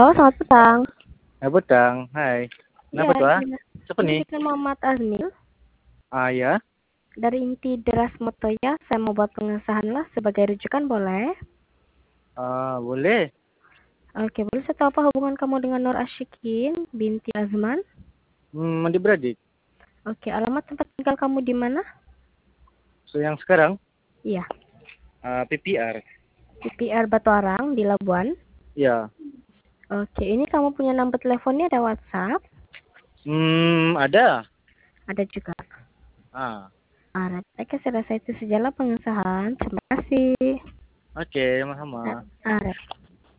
selamat petang. Petang, hai. Ya, Kenapa tuh, ah? ini, Siapa ini nih? dengan Muhammad Azmil Ya. dari Inti Deras Motoya. Saya mau buat pengesahan lah sebagai rujukan, boleh? Boleh. Oke, boleh saya tahu apa hubungan kamu dengan Nur Asyikin binti Azman? Adik-beradik. Oke, alamat tempat tinggal kamu di mana? So, yang sekarang, Iya, PPR. PPR Batu Arang di Labuan. Ya. Oke, ini kamu punya nomor teleponnya, ada WhatsApp? Ada. Ada juga. Ah, Alright, oke, saya rasa itu sajalah pengesahan. Terima kasih. oke, sama-sama. Alright.